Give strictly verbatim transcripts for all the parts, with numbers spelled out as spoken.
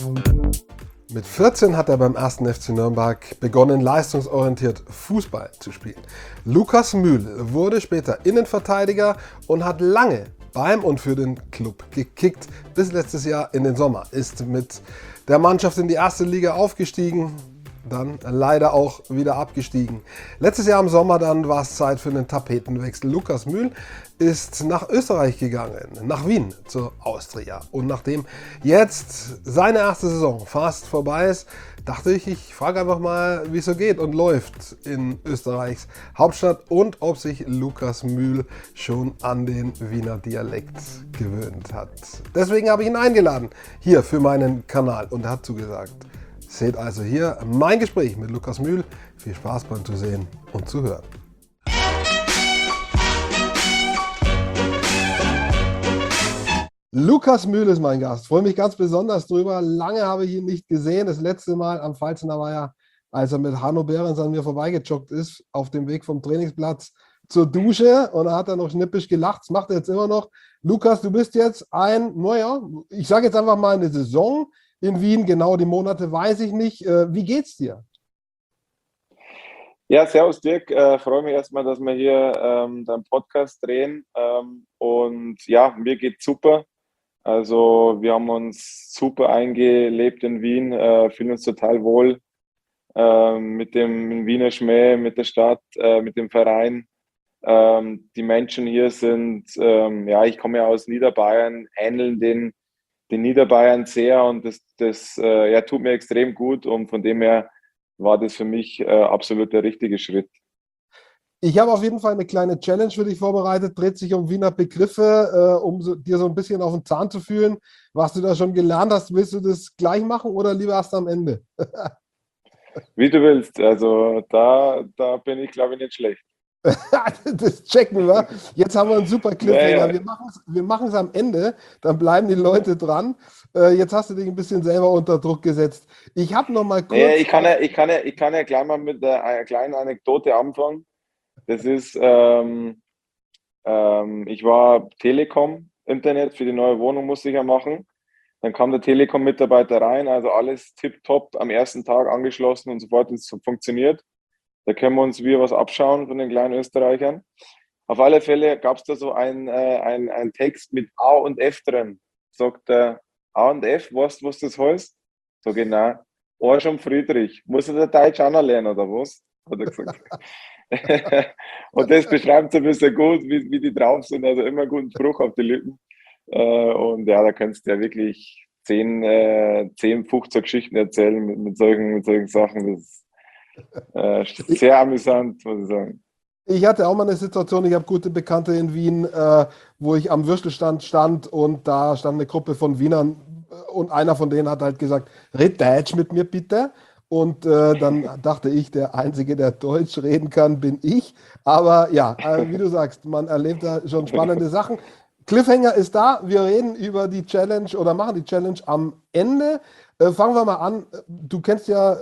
Mit vierzehn hat er beim ersten F C Nürnberg begonnen, leistungsorientiert Fußball zu spielen. Lukas Mühl wurde später Innenverteidiger und hat lange beim und für den Club gekickt. Bis letztes Jahr in den Sommer ist mit der Mannschaft in die erste Liga aufgestiegen, dann leider auch wieder abgestiegen. Letztes Jahr im Sommer dann war es Zeit für einen Tapetenwechsel. Lukas Mühl ist nach Österreich gegangen, nach Wien zur Austria. Und nachdem jetzt seine erste Saison fast vorbei ist, dachte ich, ich frage einfach mal, wie es so geht und läuft in Österreichs Hauptstadt und ob sich Lukas Mühl schon an den Wiener Dialekt gewöhnt hat. Deswegen habe ich ihn eingeladen hier für meinen Kanal und er hat zugesagt. Seht also hier mein Gespräch mit Lukas Mühl. Viel Spaß beim Zusehen und Zuhören. Lukas Mühl ist mein Gast. Freue mich ganz besonders drüber. Lange habe ich ihn nicht gesehen. Das letzte Mal am Pfalzner war ja, als er mit Hanno Behrens an mir vorbeigejoggt ist, auf dem Weg vom Trainingsplatz zur Dusche. Und da hat er noch schnippisch gelacht. Das macht er jetzt immer noch. Lukas, du bist jetzt ein, naja, ich sage jetzt einfach mal eine Saison in Wien. Genau die Monate weiß ich nicht. Wie geht's dir? Ja, servus Dirk. Äh, freue mich erstmal, dass wir hier ähm, deinen Podcast drehen. Ähm, und ja, mir geht's super. Also wir haben uns super eingelebt in Wien, äh, fühlen uns total wohl äh, mit dem Wiener Schmäh, mit der Stadt, äh, mit dem Verein. Ähm, die Menschen hier sind, ähm, ja, ich komme ja aus Niederbayern, ähneln den, den Niederbayern sehr und das, das äh, ja, tut mir extrem gut und von dem her war das für mich äh, absolut der richtige Schritt. Ich habe auf jeden Fall eine kleine Challenge für dich vorbereitet, dreht sich um Wiener Begriffe, äh, um so, dir so ein bisschen auf den Zahn zu fühlen. Was du da schon gelernt hast, willst du das gleich machen oder lieber erst am Ende? Wie du willst, also da, da bin ich glaube ich nicht schlecht. Das checken wir. Jetzt haben wir einen super Cliffhanger. Naja. Wir machen es wir machen's am Ende, dann bleiben die Leute dran. Äh, jetzt hast du dich ein bisschen selber unter Druck gesetzt. Ich habe noch mal kurz... Naja, ich kann ja, ich kann ja, ich kann ja gleich mal mit einer kleinen Anekdote anfangen. Das ist, ähm, ähm, ich war Telekom, Internet für die neue Wohnung musste ich ja machen. Dann kam der Telekom-Mitarbeiter rein, also alles tipptopp am ersten Tag angeschlossen und sofort ist es funktioniert. Da können wir uns wieder was abschauen von den kleinen Österreichern. Auf alle Fälle gab es da so ein, äh, ein, ein Text mit A und F drin. Sagt er, A und F, weißt du, was das heißt? So genau. Arsch und Friedrich. Muss er der Deutsch auch noch lernen, oder was? Hat er gesagt. Und das beschreibt so ein bisschen gut, wie, wie die drauf sind. Also immer einen guten Spruch auf die Lippen. Äh, und ja, da kannst du ja wirklich zehn, äh, zehn fünfzehn Geschichten erzählen mit, mit, solchen, mit solchen Sachen. Das ist äh, sehr amüsant, muss ich sagen. Ich hatte auch mal eine Situation, ich habe gute Bekannte in Wien, äh, wo ich am Würstelstand stand und da stand eine Gruppe von Wienern und einer von denen hat halt gesagt, red Deutsch mit mir bitte. Und äh, dann dachte ich, der Einzige, der Deutsch reden kann, bin ich. Aber ja, äh, wie du sagst, man erlebt da schon spannende Sachen. Cliffhanger ist da. Wir reden über die Challenge oder machen die Challenge am Ende. Äh, fangen wir mal an. Du kennst ja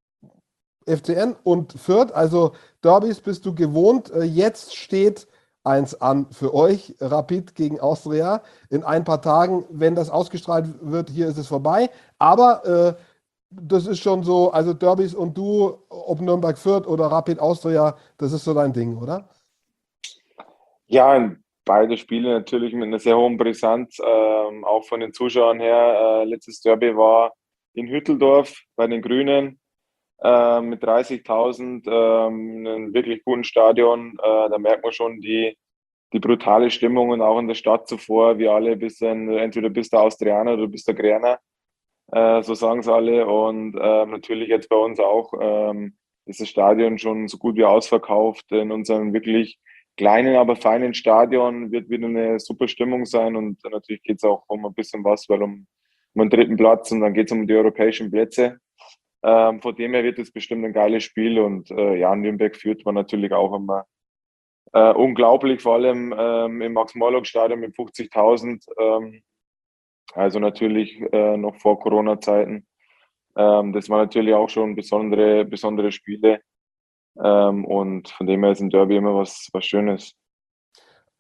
F C N und Fürth, also Derbys bist du gewohnt. Äh, Jetzt steht eins an für euch, Rapid gegen Austria. In ein paar Tagen, wenn das ausgestrahlt wird, hier ist es vorbei. Aber äh, das ist schon so, also Derbys und du, ob Nürnberg Fürth oder Rapid Austria, das ist so dein Ding, oder? Ja, beide Spiele natürlich mit einer sehr hohen Brisanz, ähm, auch von den Zuschauern her. Äh, letztes Derby war in Hütteldorf bei den Grünen äh, mit dreißigtausend, ähm, einem wirklich guten Stadion. Äh, da merkt man schon die, die brutale Stimmung und auch in der Stadt zuvor. Wir alle bisschen, entweder bist du Austrianer oder bist du Gräner, äh, so sagen es alle. Und äh, natürlich jetzt bei uns auch ähm, ist das Stadion schon so gut wie ausverkauft. In unserem wirklich kleinen, aber feinen Stadion wird wieder eine super Stimmung sein. Und natürlich geht es auch um ein bisschen was, weil um, um den dritten Platz und dann geht es um die europäischen Plätze. Ähm, von dem her wird es bestimmt ein geiles Spiel und äh, ja, Nürnberg führt man natürlich auch immer äh, unglaublich, vor allem ähm, im Max-Morlock-Stadion mit fünfzigtausend. Ähm, also natürlich äh, noch vor Corona-Zeiten. Ähm, das war natürlich auch schon besondere, besondere Spiele. Ähm, und von dem her ist ein Derby immer was, was Schönes.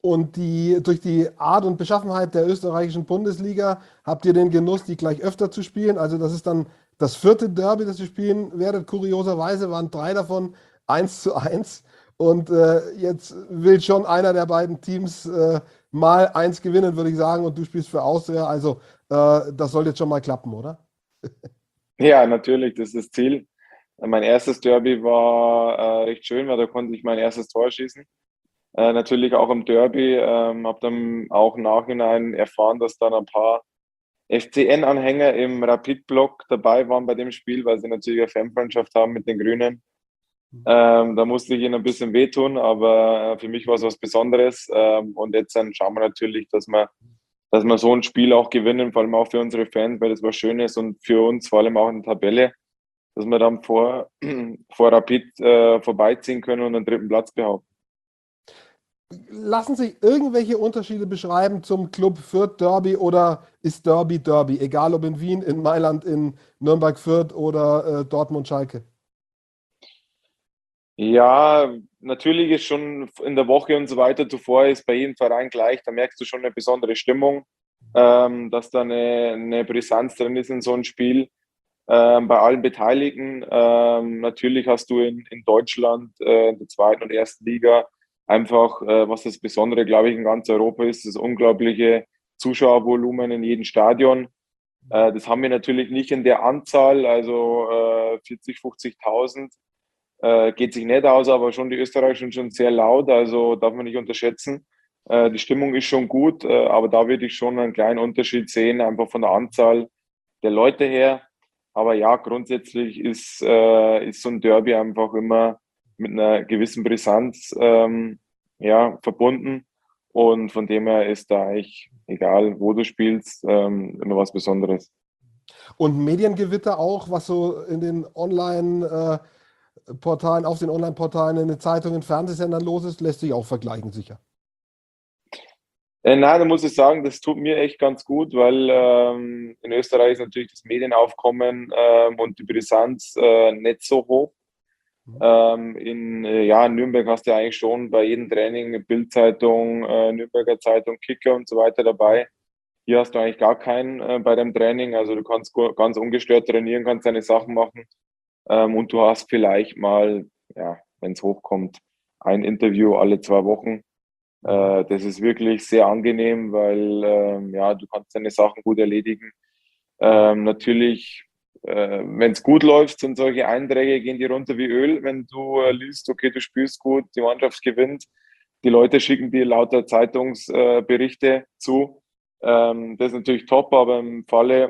Und die, durch die Art und Beschaffenheit der österreichischen Bundesliga habt ihr den Genuss, die gleich öfter zu spielen. Also das ist dann das vierte Derby, das ihr spielen werdet. Kurioserweise waren drei davon eins zu eins. Und äh, jetzt will schon einer der beiden Teams äh, mal eins gewinnen, würde ich sagen. Und du spielst für Austria. Also äh, das soll jetzt schon mal klappen, oder? Ja, natürlich, das ist das Ziel. Mein erstes Derby war äh, recht schön, weil da konnte ich mein erstes Tor schießen. Äh, natürlich auch im Derby. Ähm, habe dann auch im Nachhinein erfahren, dass dann ein paar F C N-Anhänger im Rapid-Block dabei waren bei dem Spiel, weil sie natürlich eine Fanfreundschaft haben mit den Grünen. Ähm, da musste ich ihnen ein bisschen wehtun, aber äh, für mich war es was Besonderes. Ähm, und jetzt dann schauen wir natürlich, dass wir, dass wir so ein Spiel auch gewinnen, vor allem auch für unsere Fans, weil das was Schönes und für uns vor allem auch in der Tabelle, dass wir dann vor, vor Rapid äh, vorbeiziehen können und den dritten Platz behaupten. Lassen sich irgendwelche Unterschiede beschreiben zum Club Fürth Derby oder ist Derby Derby? Egal ob in Wien, in Mailand, in Nürnberg Fürth oder äh, Dortmund Schalke. Ja, natürlich ist schon in der Woche und so weiter zuvor ist bei jedem Verein gleich. Da merkst du schon eine besondere Stimmung, ähm, dass da eine, eine Brisanz drin ist in so einem Spiel. Ähm, bei allen Beteiligten. Ähm, natürlich hast du in, in Deutschland, äh, in der zweiten und ersten Liga, einfach, äh, was das Besondere, glaube ich, in ganz Europa ist, das unglaubliche Zuschauervolumen in jedem Stadion. Äh, das haben wir natürlich nicht in der Anzahl, also äh, vierzig, fünfzigtausend. Äh, geht sich nicht aus, aber schon die Österreicher sind schon sehr laut, also darf man nicht unterschätzen. Äh, die Stimmung ist schon gut, äh, aber da würde ich schon einen kleinen Unterschied sehen, einfach von der Anzahl der Leute her. Aber ja, grundsätzlich ist, äh, ist so ein Derby einfach immer mit einer gewissen Brisanz ähm, ja, verbunden. Und von dem her ist da eigentlich, egal wo du spielst, ähm, immer was Besonderes. Und Mediengewitter auch, was so in den Online-Portalen, auf den Online-Portalen, in den Zeitungen, Fernsehsendern los ist, lässt sich auch vergleichen, sicher. Äh, nein, da muss ich sagen, das tut mir echt ganz gut, weil ähm, in Österreich ist natürlich das Medienaufkommen ähm, und die Brisanz äh, nicht so hoch. Ähm, in, äh, ja, in Nürnberg hast du ja eigentlich schon bei jedem Training eine Bildzeitung, äh, Nürnberger Zeitung, Kicker und so weiter dabei. Hier hast du eigentlich gar keinen äh, bei deinem Training. Also du kannst gu- ganz ungestört trainieren, kannst deine Sachen machen. Ähm, und du hast vielleicht mal, ja, wenn es hochkommt, ein Interview alle zwei Wochen. Äh, das ist wirklich sehr angenehm, weil ähm, ja, du kannst deine Sachen gut erledigen. Ähm, natürlich, äh, wenn es gut läuft, sind solche Einträge, gehen die runter wie Öl, wenn du äh, liest, okay, du spielst gut, die Mannschaft gewinnt, die Leute schicken dir lauter Zeitungsberichte äh, Berichte zu. Ähm, das ist natürlich top, aber im Falle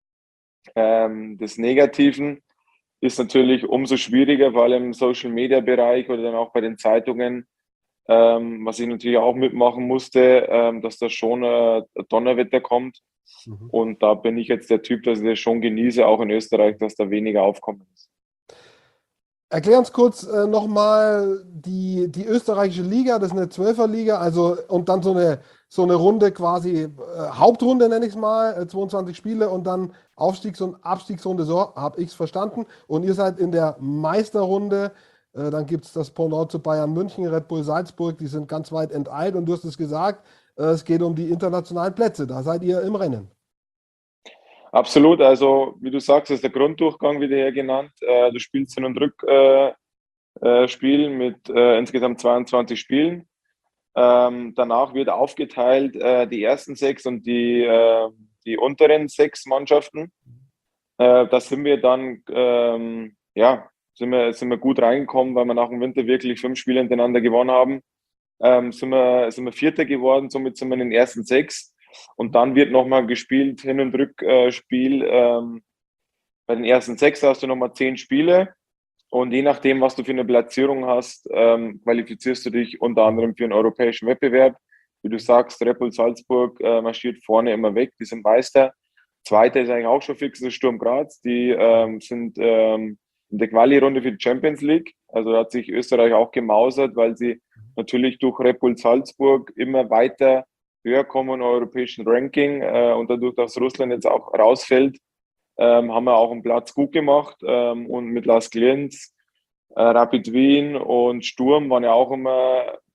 ähm, des Negativen ist natürlich umso schwieriger, vor allem im Social-Media-Bereich oder dann auch bei den Zeitungen, ähm, was ich natürlich auch mitmachen musste, ähm, dass da schon äh, ein Donnerwetter kommt. Mhm. Und da bin ich jetzt der Typ, dass ich das schon genieße, auch in Österreich, dass da weniger Aufkommen ist. Erklär uns kurz äh, nochmal die, die österreichische Liga, das ist eine Zwölferliga, also und dann so eine, so eine Runde quasi, äh, Hauptrunde nenne ich es mal, äh, zweiundzwanzig Spiele und dann Aufstiegs- und Abstiegsrunde, so habe ich es verstanden. Und ihr seid in der Meisterrunde, äh, dann gibt es das Pendant zu Bayern München, Red Bull Salzburg, die sind ganz weit enteilt und du hast es gesagt, äh, es geht um die internationalen Plätze, da seid ihr im Rennen. Absolut, also wie du sagst, das ist der Grunddurchgang, wie der genannt. Äh, du spielst Hin- und Rückspiel äh, äh, Spiel mit äh, insgesamt zweiundzwanzig Spielen. Ähm, danach wird aufgeteilt äh, die ersten sechs und die, äh, die unteren sechs Mannschaften. Äh, da sind wir dann, ähm, ja, sind wir, sind wir gut reingekommen, weil wir nach dem Winter wirklich fünf Spiele hintereinander gewonnen haben. Ähm, sind wir, sind wir Vierter geworden, somit sind wir in den ersten sechs. Und dann wird nochmal gespielt, Hin- und Rückspiel. Ähm, bei den ersten sechs hast du nochmal zehn Spiele. Und je nachdem, was du für eine Platzierung hast, ähm, qualifizierst du dich unter anderem für einen europäischen Wettbewerb. Wie du sagst, Red Bull Salzburg äh, marschiert vorne immer weg, die sind Meister. Zweiter ist eigentlich auch schon fix, das ist Sturm Graz. Die ähm, sind ähm, in der Quali-Runde für die Champions League. Also da hat sich Österreich auch gemausert, weil sie natürlich durch Red Bull Salzburg immer weiter höher kommen im europäischen Ranking äh, und dadurch, dass Russland jetzt auch rausfällt, ähm, haben wir auch einen Platz gut gemacht ähm, und mit Las Klients, äh, Rapid Wien und Sturm waren ja auch immer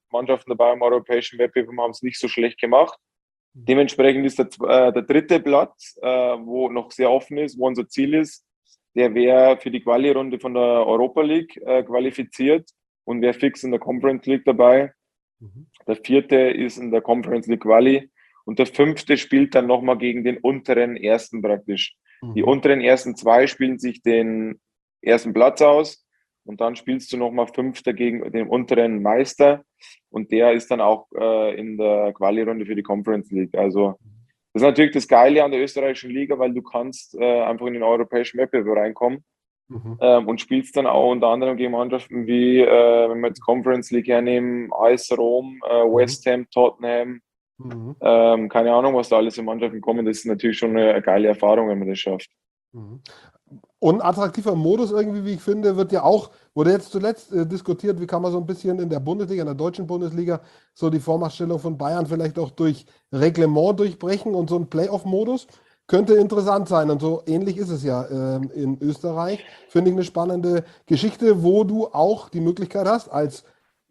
Mannschaften dabei im europäischen Wettbewerb, haben es nicht so schlecht gemacht. Dementsprechend ist der, äh, der dritte Platz, äh, wo noch sehr offen ist, wo unser Ziel ist, der wäre für die Quali-Runde von der Europa League äh, qualifiziert und wäre fix in der Conference League dabei. Mhm. Der vierte ist in der Conference League Quali und der fünfte spielt dann nochmal gegen den unteren ersten praktisch. Mhm. Die unteren ersten zwei spielen sich den ersten Platz aus und dann spielst du nochmal Fünfter gegen den unteren Meister und der ist dann auch äh, in der Quali-Runde für die Conference League. Also das ist natürlich das Geile an der österreichischen Liga, weil du kannst äh, einfach in den europäischen Wettbewerb reinkommen mhm. ähm, und spielst dann auch unter anderem gegen Mannschaften wie, äh, wenn wir jetzt Conference League hernehmen, A S Rom, äh, mhm. West Ham, Tottenham, mhm. ähm, keine Ahnung, was da alles in Mannschaften kommen. Das ist natürlich schon eine, eine geile Erfahrung, wenn man das schafft. Mhm. Und attraktiver Modus irgendwie, wie ich finde, wird ja auch, wurde jetzt zuletzt äh, diskutiert, wie kann man so ein bisschen in der Bundesliga, in der deutschen Bundesliga, so die Vormachtstellung von Bayern vielleicht auch durch Reglement durchbrechen und so ein Playoff-Modus könnte interessant sein. Und so ähnlich ist es ja äh, in Österreich. Finde ich eine spannende Geschichte, wo du auch die Möglichkeit hast, als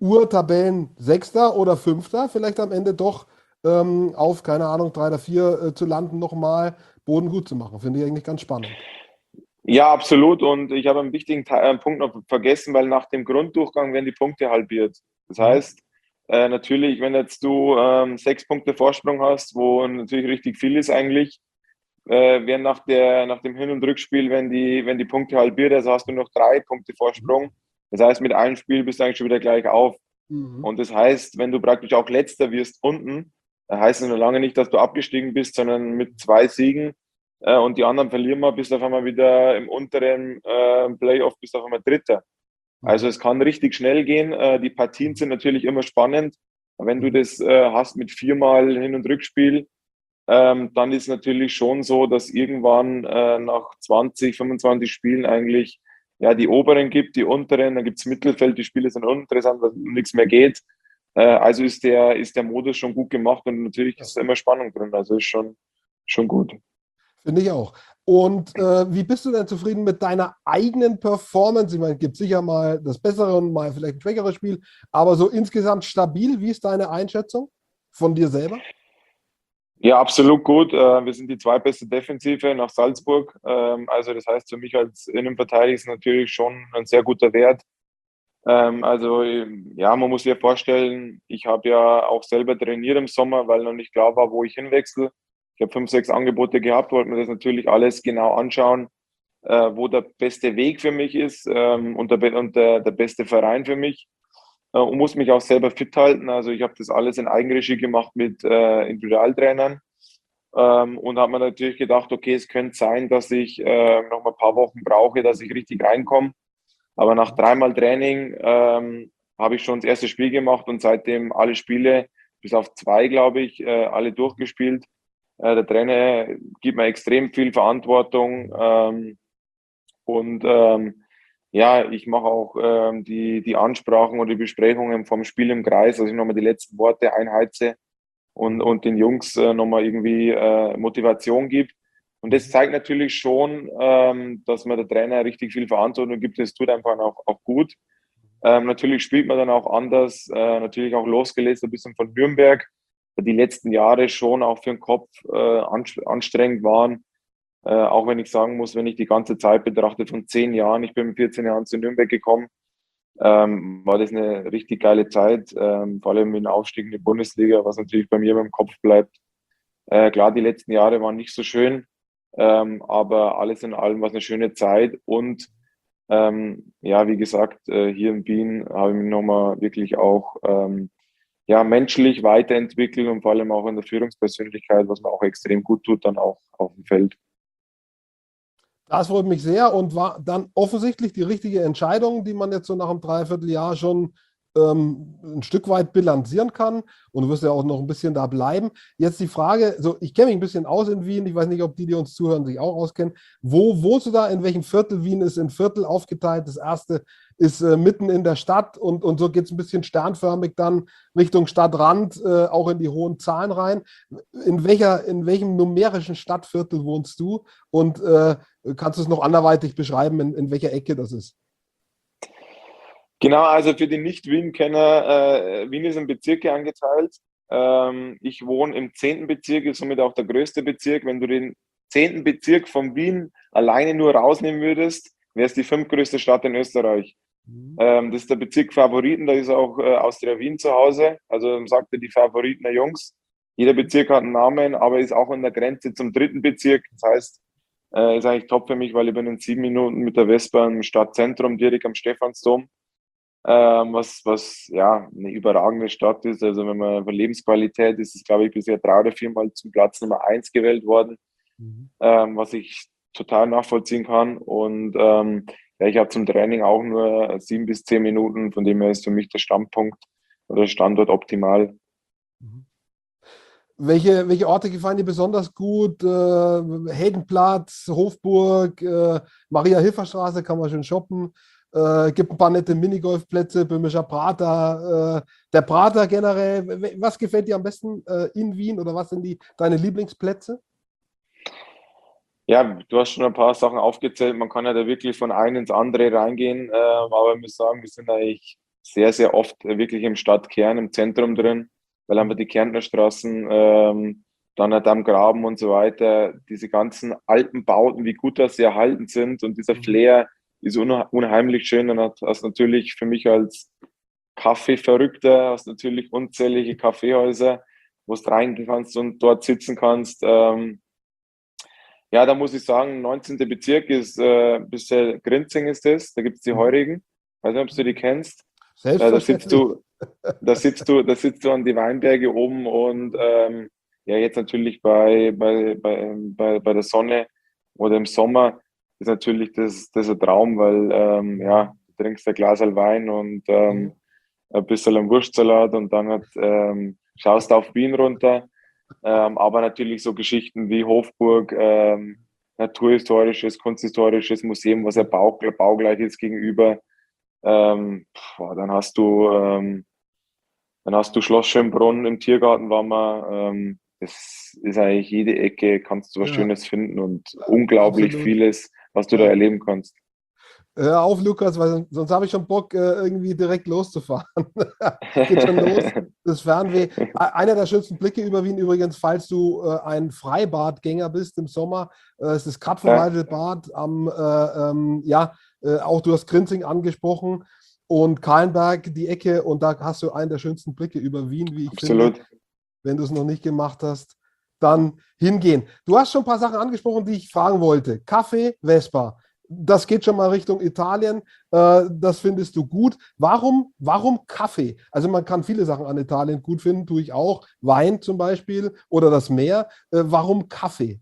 Urtabellen-Sechster oder Fünfter vielleicht am Ende doch ähm, auf, keine Ahnung, drei oder vier äh, zu landen, nochmal Boden gut zu machen. Finde ich eigentlich ganz spannend. Ja, absolut. Und ich habe einen wichtigen Teil, einen Punkt noch vergessen, weil nach dem Grunddurchgang werden die Punkte halbiert. Das heißt, äh, natürlich, wenn jetzt du ähm, sechs Punkte Vorsprung hast, wo natürlich richtig viel ist eigentlich, äh, werden nach, der, nach dem Hin- und Rückspiel, wenn die, wenn die Punkte halbiert, also hast du noch drei Punkte Vorsprung. Das heißt, mit einem Spiel bist du eigentlich schon wieder gleich auf. Mhm. Und das heißt, wenn du praktisch auch Letzter wirst unten, dann heißt es noch lange nicht, dass du abgestiegen bist, sondern mit zwei Siegen äh, und die anderen verlieren wir, bist auf einmal wieder im unteren äh, Playoff, bist auf einmal Dritter. Also es kann richtig schnell gehen. Äh, die Partien sind natürlich immer spannend. Wenn du das äh, hast mit viermal Hin- und Rückspiel, ähm, dann ist natürlich schon so, dass irgendwann äh, nach zwanzig, fünfundzwanzig Spielen eigentlich ja die oberen gibt, die unteren, dann gibt es Mittelfeld, die Spiele sind uninteressant, weil nichts mehr geht. Äh, also ist der, ist der Modus schon gut gemacht und natürlich ist da immer Spannung drin. Also ist schon, schon gut. Finde ich auch. Und äh, wie bist du denn zufrieden mit deiner eigenen Performance? Ich meine, es gibt sicher mal das bessere und mal vielleicht ein schwächeres Spiel, aber so insgesamt stabil. Wie ist deine Einschätzung von dir selber? Ja, absolut gut. Äh, wir sind die zweitbeste Defensive nach Salzburg. Ähm, also das heißt für mich als Innenverteidiger ist natürlich schon ein sehr guter Wert. Ähm, also ja, man muss sich ja vorstellen, ich habe ja auch selber trainiert im Sommer, weil noch nicht klar war, wo ich hinwechsle. Ich habe fünf, sechs Angebote gehabt, wollte mir das natürlich alles genau anschauen, äh, wo der beste Weg für mich ist ähm, und, der, und der, der beste Verein für mich. Äh, und muss mich auch selber fit halten. Also ich habe das alles in Eigenregie gemacht mit äh, Individualtrainern ähm, und habe mir natürlich gedacht, okay, es könnte sein, dass ich äh, noch mal ein paar Wochen brauche, dass ich richtig reinkomme. Aber nach dreimal Training ähm, habe ich schon das erste Spiel gemacht und seitdem alle Spiele, bis auf zwei, glaube ich, äh, alle durchgespielt. Äh, der Trainer gibt mir extrem viel Verantwortung ähm, und ähm, ja, ich mache auch ähm, die, die Ansprachen oder die Besprechungen vom Spiel im Kreis, dass ich nochmal die letzten Worte einheize und, und den Jungs äh, nochmal irgendwie äh, Motivation gibt. Und das zeigt natürlich schon, ähm, dass mir der Trainer richtig viel Verantwortung gibt. Das tut einfach auch, auch gut. Ähm, natürlich spielt man dann auch anders, äh, natürlich auch losgelöst ein bisschen von Nürnberg, die letzten Jahre schon auch für den Kopf äh, anstrengend waren. Äh, auch wenn ich sagen muss, wenn ich die ganze Zeit betrachte von zehn Jahren, ich bin mit vierzehn Jahren zu Nürnberg gekommen, ähm, war das eine richtig geile Zeit, ähm, vor allem mit dem Aufstieg in die Bundesliga, was natürlich bei mir beim Kopf bleibt. Äh, klar, die letzten Jahre waren nicht so schön, ähm, aber alles in allem war es eine schöne Zeit und ähm, ja, wie gesagt, äh, hier in Wien habe ich mich nochmal wirklich auch ähm, ja, menschlich weiterentwickelt und vor allem auch in der Führungspersönlichkeit, was mir auch extrem gut tut, dann auch auf dem Feld. Das freut mich sehr und war dann offensichtlich die richtige Entscheidung, die man jetzt so nach einem Dreivierteljahr schon ähm, ein Stück weit bilanzieren kann. Und du wirst ja auch noch ein bisschen da bleiben. Jetzt die Frage, so ich kenne mich ein bisschen aus in Wien, ich weiß nicht, ob die, die uns zuhören, sich auch auskennen. Wo wohnst du da? In welchem Viertel? Wien ist in Viertel aufgeteilt. Das erste ist äh, mitten in der Stadt und, und so geht es ein bisschen sternförmig dann Richtung Stadtrand, äh, auch in die hohen Zahlen rein. In, welcher, in welchem numerischen Stadtviertel wohnst du? Und äh, kannst du es noch anderweitig beschreiben, in, in welcher Ecke das ist? Genau, also für die Nicht-Wien-Kenner, äh, Wien ist in Bezirke angeteilt. Ähm, ich wohne im zehnten Bezirk, ist somit auch der größte Bezirk. Wenn du den zehnten Bezirk von Wien alleine nur rausnehmen würdest, wäre es die fünftgrößte Stadt in Österreich. Mhm. Ähm, das ist der Bezirk Favoriten, da ist auch äh, Austria Wien zu Hause. Also sagte die Favoriten der Jungs. Jeder Bezirk hat einen Namen, aber ist auch an der Grenze zum dritten Bezirk. Das heißt, äh, ist eigentlich top für mich, weil ich bin in sieben Minuten mit der Vespa im Stadtzentrum, direkt am Stephansdom, ähm, was, was ja eine überragende Stadt ist. Also wenn man von Lebensqualität ist, ist glaube ich bisher drei oder viermal zum Platz Nummer eins gewählt worden, Mhm. ähm, was ich total nachvollziehen kann. Und ähm, ja, ich habe zum Training auch nur sieben bis zehn Minuten, von dem her ist für mich der Standpunkt oder Standort optimal. Mhm. Welche, welche Orte gefallen dir besonders gut? Äh, Heldenplatz, Hofburg, äh, Maria-Hilfer-Straße kann man schön shoppen. Äh, gibt ein paar nette Minigolfplätze, Böhmischer Prater, äh, der Prater generell. W- Was gefällt dir am besten äh, in Wien oder was sind die, deine Lieblingsplätze? Ja, du hast schon ein paar Sachen aufgezählt. Man kann ja da wirklich von einem ins andere reingehen. Ähm, aber ich muss sagen, wir sind eigentlich sehr, sehr oft äh, wirklich im Stadtkern, im Zentrum drin, weil einfach die Kärntner Straßen, ähm, dann halt am Graben und so weiter, diese ganzen alten Bauten, wie gut das sie erhalten sind und dieser Mhm. Flair ist unha- unheimlich schön. Dann hat hast natürlich für mich als Kaffeeverrückter, hast natürlich unzählige Kaffeehäuser, wo du reingehen kannst und dort sitzen kannst. Ähm, ja, da muss ich sagen, neunzehnter Bezirk ist äh, bisher Grinzing ist das, da gibt's die Mhm. Heurigen. Weiß nicht, ob du die kennst. Äh, da sitzt Selbstverständlich. du, da sitzt du, da sitzt du an die Weinberge oben und ähm, ja, jetzt natürlich bei, bei, bei, bei, bei der Sonne oder im Sommer ist natürlich das, das ein Traum, weil ähm, ja, du trinkst ein Glas Wein und Mhm. ähm, ein bisschen am Wurstsalat und dann hat, ähm, schaust auf Wien runter. Ähm, aber natürlich so Geschichten wie Hofburg, ähm, naturhistorisches, kunsthistorisches Museum, was ja bau, baugleich ist gegenüber. Ähm, boah, dann hast du, ähm, dann hast du Schloss Schönbrunn im Tiergarten waren wir. Ähm, das ist eigentlich jede Ecke, kannst du was Ja, Schönes finden und unglaublich absolut. vieles, was du da Ja. erleben kannst. Hör auf, Lukas, weil sonst, sonst habe ich schon Bock, äh, irgendwie direkt loszufahren. Geht schon los. Das Fernweh. E- Einer der schönsten Blicke über Wien übrigens, falls du äh, ein Freibadgänger bist im Sommer, äh, ist das Ja, Kattenwalde Bad am, äh, ähm, ja, äh, auch du hast Grinzing angesprochen und Kahlenberg, die Ecke, und da hast du einen der schönsten Blicke über Wien, wie ich finde. absolut. Wenn du es noch nicht gemacht hast, dann hingehen. Du hast schon ein paar Sachen angesprochen, die ich fragen wollte. Kaffee, Vespa. Das geht schon mal Richtung Italien. Äh, das findest du gut. Warum, warum Kaffee? Also man kann viele Sachen an Italien gut finden, tue ich auch. Wein zum Beispiel oder das Meer. Äh, warum Kaffee?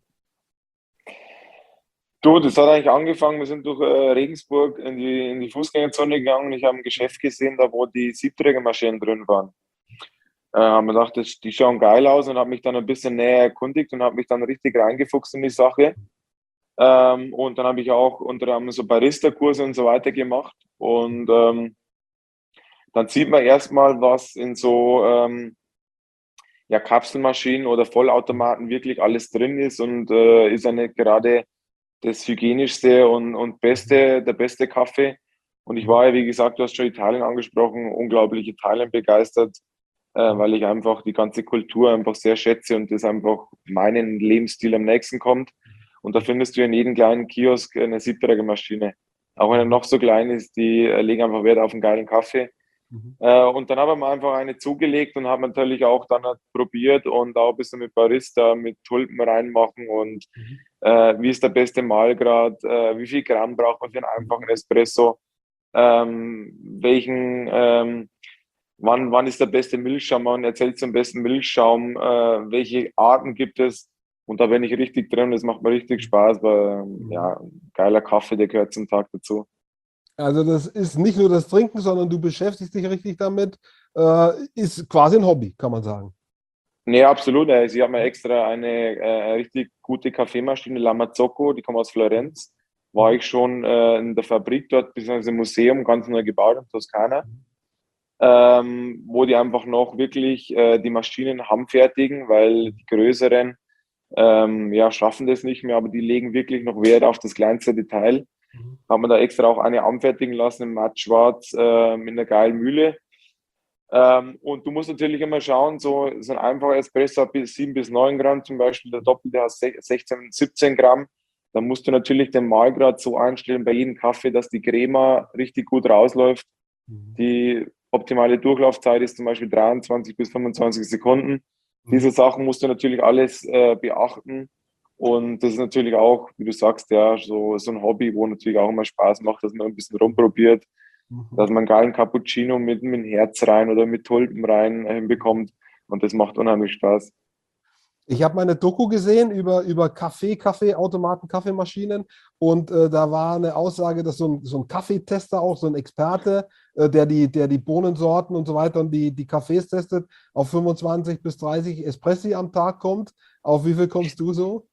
Du, das hat eigentlich angefangen, wir sind durch äh, Regensburg in die, in die Fußgängerzone gegangen und ich habe ein Geschäft gesehen, da wo die Siebträgermaschinen drin waren. Äh, haben wir gedacht, das, die schauen geil aus und habe mich dann ein bisschen näher erkundigt und habe mich dann richtig reingefuchst in die Sache. Ähm, und dann habe ich auch unter anderem so Barista-Kurse und so weiter gemacht. Und ähm, dann sieht man erstmal, was in so ähm, ja, Kapselmaschinen oder Vollautomaten wirklich alles drin ist und äh, ist ja nicht gerade das hygienischste und, und beste, der beste Kaffee. Und ich war ja, wie gesagt, du hast schon Italien angesprochen, unglaublich Italien begeistert, äh, weil ich einfach die ganze Kultur einfach sehr schätze und das einfach meinen Lebensstil am nächsten kommt. Und da findest du in jedem kleinen Kiosk eine Siebträgermaschine. Auch wenn er noch so klein ist, die äh, legen einfach Wert auf einen geilen Kaffee. Äh, und dann haben wir mal einfach eine zugelegt und haben natürlich auch dann halt probiert und auch ein bisschen mit Barista, mit Tulpen reinmachen und äh, wie ist der beste Mahlgrad, äh, wie viel Gramm braucht man für einen einfachen Espresso, ähm, welchen, ähm, wann, wann ist der beste Milchschaum, man erzählt zum besten Milchschaum, äh, welche Arten gibt es und da bin ich richtig drin, das macht mir richtig Spaß, weil ja, geiler Kaffee, der gehört zum Tag dazu. Also das ist nicht nur das Trinken, sondern du beschäftigst dich richtig damit. Äh, ist quasi ein Hobby, kann man sagen. Nee, absolut. Also ich habe mir extra eine äh, richtig gute Kaffeemaschine, La Mazzocco, die kommt aus Florenz. War Mhm. ich schon äh, in der Fabrik dort, beziehungsweise im Museum, ganz neu gebaut in Toskana, ähm, wo die einfach noch wirklich äh, die Maschinen handfertigen, weil die größeren ähm, ja, schaffen das nicht mehr, aber die legen wirklich noch Wert auf das kleinste Detail. Haben wir da extra auch eine anfertigen lassen in matt schwarz äh, mit einer geilen Mühle. Ähm, und du musst natürlich immer schauen, so, so ein einfacher Espresso hat bis sieben bis neun Gramm zum Beispiel, der doppelte hat sechzehn, siebzehn Gramm. Da musst du natürlich den Mahlgrad so einstellen bei jedem Kaffee, dass die Crema richtig gut rausläuft. Mhm. Die optimale Durchlaufzeit ist zum Beispiel dreiundzwanzig bis fünfundzwanzig Sekunden. Mhm. Diese Sachen musst du natürlich alles äh, beachten. Und das ist natürlich auch, wie du sagst, ja, so, so ein Hobby, wo natürlich auch immer Spaß macht, dass man ein bisschen rumprobiert, Mhm. dass man einen geilen Cappuccino mit, mit Herz rein oder mit Tulpen rein äh, hinbekommt. Und das macht unheimlich Spaß. Ich habe meine Doku gesehen über, über Kaffee, Kaffeeautomaten, Kaffeemaschinen und äh, da war eine Aussage, dass so ein, so ein Kaffeetester auch, so ein Experte, äh, der, die, der die Bohnensorten und so weiter und die, die Kaffees testet, auf fünfundzwanzig bis dreißig Espressi am Tag kommt. Auf wie viel kommst du so?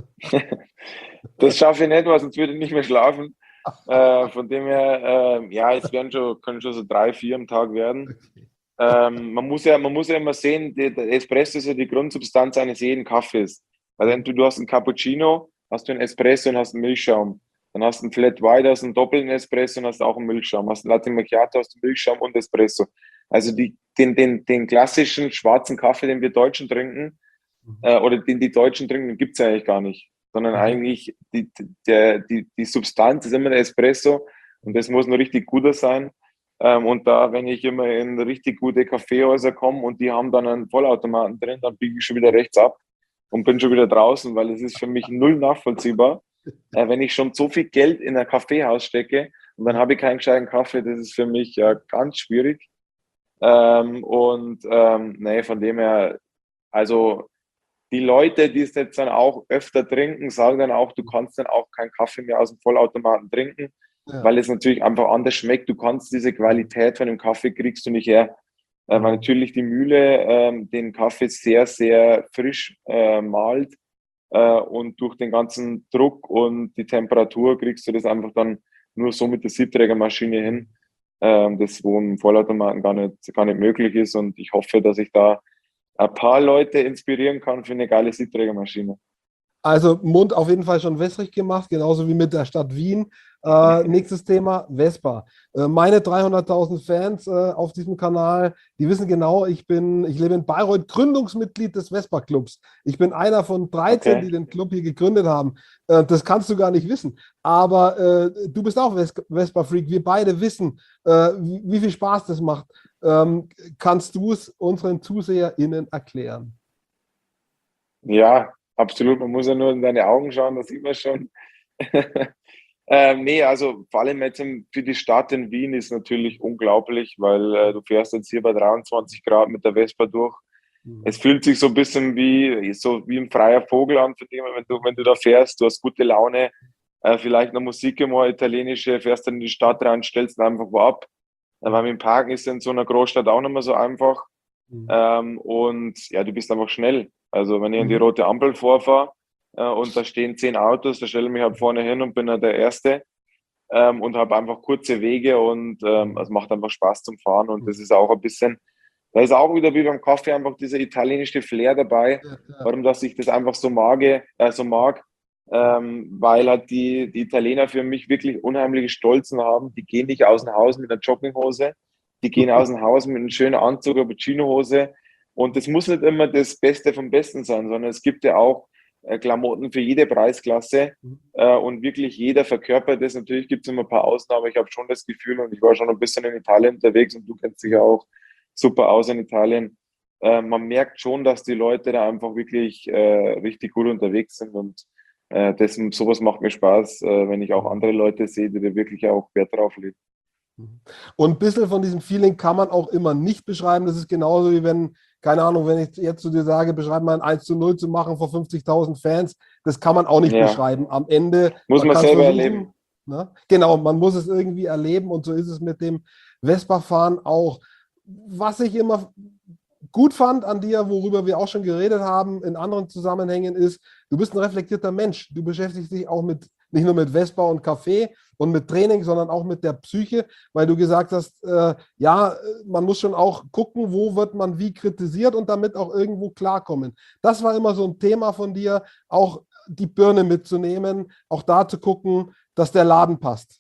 Das schaffe ich nicht, weil sonst würde ich nicht mehr schlafen. Äh, von dem her, äh, ja, es werden schon, können schon so drei, vier am Tag werden. Okay. Ähm, man muss ja, man muss ja immer sehen, die, der Espresso ist ja die Grundsubstanz eines jeden Kaffees. Also Mhm. entweder du hast einen Cappuccino, hast du einen Espresso und hast einen Milchschaum. Dann hast du einen Flat White, hast einen doppelten Espresso und hast auch einen Milchschaum. Hast einen Latte Macchiato, hast du Milchschaum und Espresso. Also die, den, den, den klassischen schwarzen Kaffee, den wir Deutschen trinken, Mhm. äh, oder den die Deutschen trinken, den gibt's ja eigentlich gar nicht. Sondern Mhm. eigentlich die, der, die, die Substanz ist immer der Espresso und das muss nur richtig guter sein. Ähm, und da, wenn ich immer in richtig gute Kaffeehäuser komme und die haben dann einen Vollautomaten drin, dann biege ich schon wieder rechts ab und bin schon wieder draußen, weil es ist für mich null nachvollziehbar, äh, wenn ich schon so viel Geld in ein Kaffeehaus stecke und dann habe ich keinen gescheiten Kaffee, das ist für mich ja ganz schwierig. Ähm, und ähm, nee, von dem her, also die Leute, die es jetzt dann auch öfter trinken, sagen dann auch, du kannst dann auch keinen Kaffee mehr aus dem Vollautomaten trinken, Ja. weil es natürlich einfach anders schmeckt. Du kannst diese Qualität von dem Kaffee kriegst du nicht her. Äh, weil Mhm. natürlich die Mühle ähm, den Kaffee sehr, sehr frisch äh, mahlt äh, und durch den ganzen Druck und die Temperatur kriegst du das einfach dann nur so mit der Siebträgermaschine hin, ähm, das wo im Vollautomaten gar nicht, gar nicht möglich ist. Und ich hoffe, dass ich da ein paar Leute inspirieren kann für eine geile Siebträgermaschine. Also Mund auf jeden Fall schon wässrig gemacht, genauso wie mit der Stadt Wien. Äh, nächstes Thema, Vespa. Äh, meine dreihunderttausend Fans äh, auf diesem Kanal, die wissen genau, ich bin, ich lebe in Bayreuth, Gründungsmitglied des Vespa-Clubs. Ich bin einer von dreizehn, die Okay. den Club hier gegründet haben. Äh, das kannst du gar nicht wissen. Aber äh, du bist auch Ves Vespa-Freak. Wir beide wissen, äh, wie, wie viel Spaß das macht. Ähm, kannst du es unseren ZuseherInnen erklären? Ja, absolut. Man muss ja nur in deine Augen schauen, das sieht man schon. ähm, nee, also vor allem jetzt im- für die Stadt in Wien ist natürlich unglaublich, weil äh, du fährst jetzt hier bei dreiundzwanzig Grad mit der Vespa durch. Es Mhm. fühlt sich so ein bisschen wie, so wie ein freier Vogel an, für dich, wenn du, wenn du da fährst, du hast gute Laune, äh, vielleicht eine Musik immer italienische, fährst dann in die Stadt rein, stellst dann einfach wo ab. Äh, Weil mit dem Parken ist in so einer Großstadt auch nicht mehr so einfach. Mhm. Ähm, und ja, du bist einfach schnell. Also wenn ich in die Mhm. rote Ampel vorfahre äh, und da stehen zehn Autos, da stelle ich mich halt vorne hin und bin halt der Erste ähm, und habe einfach kurze Wege und ähm, es Mhm. macht einfach Spaß zum Fahren und das Mhm. ist auch ein bisschen, da ist auch wieder wie beim Kaffee einfach dieser italienische Flair dabei, Ja, ja. warum dass ich das einfach so mag, äh, so mag, ähm, weil halt die, die Italiener für mich wirklich unheimliche Stolzen haben. Die gehen nicht aus dem Haus mit einer Jogginghose, die gehen aus dem Haus mit einem schönen Anzug, einer Chinohose. Und das muss nicht immer das Beste vom Besten sein, sondern es gibt ja auch äh, Klamotten für jede Preisklasse äh, und wirklich jeder verkörpert das. Natürlich gibt es immer ein paar Ausnahmen. Ich habe schon das Gefühl und ich war schon ein bisschen in Italien unterwegs und du kennst dich ja auch super aus in Italien. Äh, man merkt schon, dass die Leute da einfach wirklich äh, richtig gut unterwegs sind und äh, das, sowas macht mir Spaß, äh, wenn ich auch andere Leute sehe, die da wirklich auch Wert drauf legen. Und ein bisschen von diesem Feeling kann man auch immer nicht beschreiben. Das ist genauso wie wenn, keine Ahnung, wenn ich jetzt zu dir sage, beschreib mal ein eins zu null zu machen vor fünfzigtausend Fans, das kann man auch nicht Ja, beschreiben. Am Ende, muss man man kann es selber erleben. versuchen, ne? Genau, man muss es irgendwie erleben und so ist es mit dem Vespa-Fahren auch. Was ich immer gut fand an dir, worüber wir auch schon geredet haben in anderen Zusammenhängen, ist, du bist ein reflektierter Mensch. Du beschäftigst dich auch mit, nicht nur mit Vespa und Kaffee und mit Training, sondern auch mit der Psyche, weil du gesagt hast, äh, ja, man muss schon auch gucken, wo wird man wie kritisiert und damit auch irgendwo klarkommen. Das war immer so ein Thema von dir, auch die Birne mitzunehmen, auch da zu gucken, dass der Laden passt?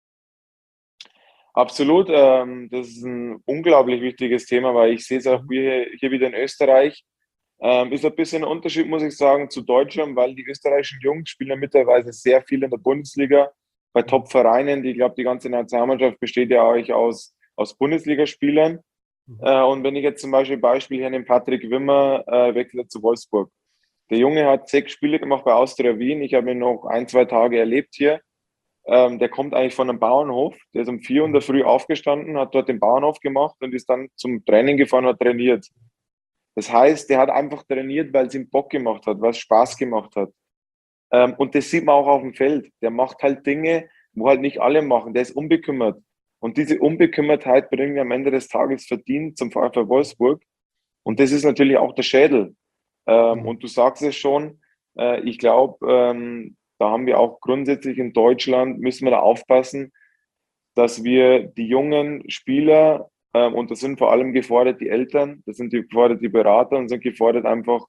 Absolut, ähm, das ist ein unglaublich wichtiges Thema, weil ich sehe es auch hier, hier wieder in Österreich. Ähm, ist ein bisschen ein Unterschied, muss ich sagen, zu Deutschland, weil die österreichischen Jungs spielen ja mittlerweile sehr viel in der Bundesliga bei Top-Vereinen. Ich glaube, die ganze Nationalmannschaft besteht ja auch aus, aus Bundesligaspielern. Äh, und wenn ich jetzt zum Beispiel Beispiel hier nehme, Patrick Wimmer äh, wechselt zu Wolfsburg. Der Junge hat sechs Spiele gemacht bei Austria Wien. Ich habe ihn noch ein, zwei Tage erlebt hier. Ähm, der kommt eigentlich von einem Bauernhof. Der ist um vier Uhr in der Früh aufgestanden, hat dort den Bauernhof gemacht und ist dann zum Training gefahren, hat trainiert. Das heißt, der hat einfach trainiert, weil es ihm Bock gemacht hat, weil es Spaß gemacht hat. Ähm, und das sieht man auch auf dem Feld. Der macht halt Dinge, wo halt nicht alle machen. Der ist unbekümmert. Und diese Unbekümmertheit bringt am Ende des Tages verdient zum VfL Wolfsburg. Und das ist natürlich auch der Schädel. Ähm, Mhm. und du sagst es schon, äh, ich glaube, ähm, da haben wir auch grundsätzlich in Deutschland, müssen wir da aufpassen, dass wir die jungen Spieler, ähm, und das sind vor allem gefordert die Eltern, das sind die, gefordert die Berater und sind gefordert einfach